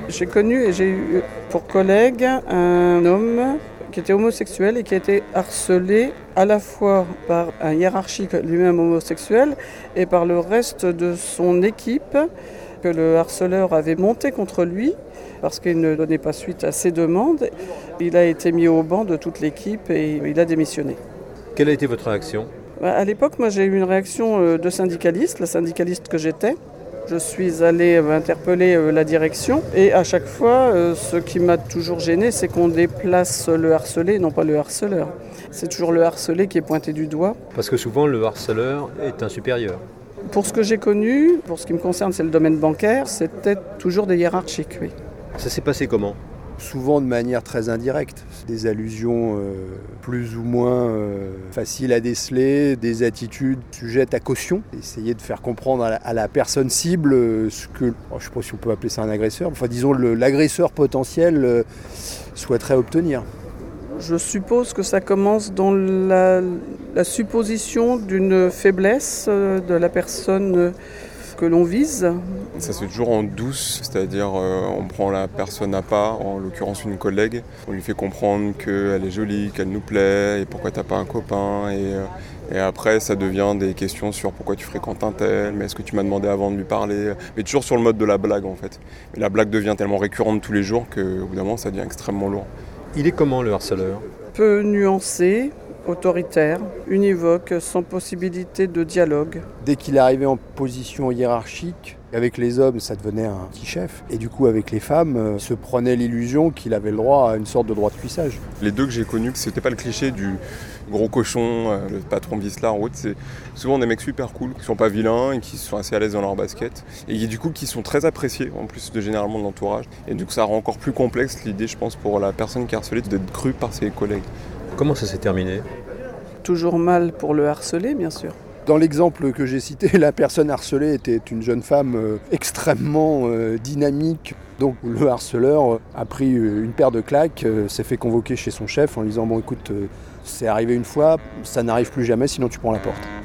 J'ai connu et j'ai eu pour collègue un homme qui était homosexuel et qui a été harcelé à la fois par un hiérarchique lui-même homosexuel et par le reste de son équipe, que le harceleur avait monté contre lui parce qu'il ne donnait pas suite à ses demandes. Il a été mis au banc de toute l'équipe et il a démissionné. Quelle a été votre réaction ? À l'époque, moi j'ai eu une réaction de syndicaliste, la syndicaliste que j'étais. Je suis allée interpeller la direction et à chaque fois, ce qui m'a toujours gêné, c'est qu'on déplace le harcelé et non pas le harceleur. C'est toujours le harcelé qui est pointé du doigt. Parce que souvent le harceleur est un supérieur. Pour ce que j'ai connu, pour ce qui me concerne, c'est le domaine bancaire, c'était toujours des hiérarchiques, oui. Ça s'est passé comment ? Souvent de manière très indirecte, des allusions plus ou moins faciles à déceler, des attitudes sujettes à caution, essayer de faire comprendre à la personne cible ce que, je ne sais pas si on peut appeler ça un agresseur, enfin disons l'agresseur potentiel souhaiterait obtenir. Je suppose que ça commence dans la supposition d'une faiblesse de la personne que l'on vise. Ça se fait toujours en douce, c'est-à-dire on prend la personne à part, en l'occurrence une collègue, on lui fait comprendre qu'elle est jolie, qu'elle nous plaît, et pourquoi t'as pas un copain, et après ça devient des questions sur pourquoi tu fréquentes un tel, mais est-ce que tu m'as demandé avant de lui parler, mais toujours sur le mode de la blague en fait. Mais la blague devient tellement récurrente tous les jours qu'au bout d'un moment ça devient extrêmement lourd. Il est comment le harceleur ? Peu nuancé, autoritaire, univoque, sans possibilité de dialogue. Dès qu'il est arrivé en position hiérarchique, avec les hommes, ça devenait un petit chef. Et du coup, avec les femmes, il se prenait l'illusion qu'il avait le droit à une sorte de droit de cuissage. Les deux que j'ai connus, c'était pas le cliché du gros cochon, le patron vicelard ou autre, c'est souvent des mecs super cool, qui sont pas vilains et qui sont assez à l'aise dans leur basket. Et du coup, qui sont très appréciés, en plus de généralement de l'entourage. Et du coup, ça rend encore plus complexe l'idée, je pense, pour la personne qui est harcelée, d'être crue par ses collègues. Comment ça s'est terminé ? Toujours mal pour le harcelé, bien sûr. Dans l'exemple que j'ai cité, la personne harcelée était une jeune femme extrêmement dynamique. Donc le harceleur a pris une paire de claques, s'est fait convoquer chez son chef en lui disant « Bon écoute, c'est arrivé une fois, ça n'arrive plus jamais, sinon tu prends la porte ».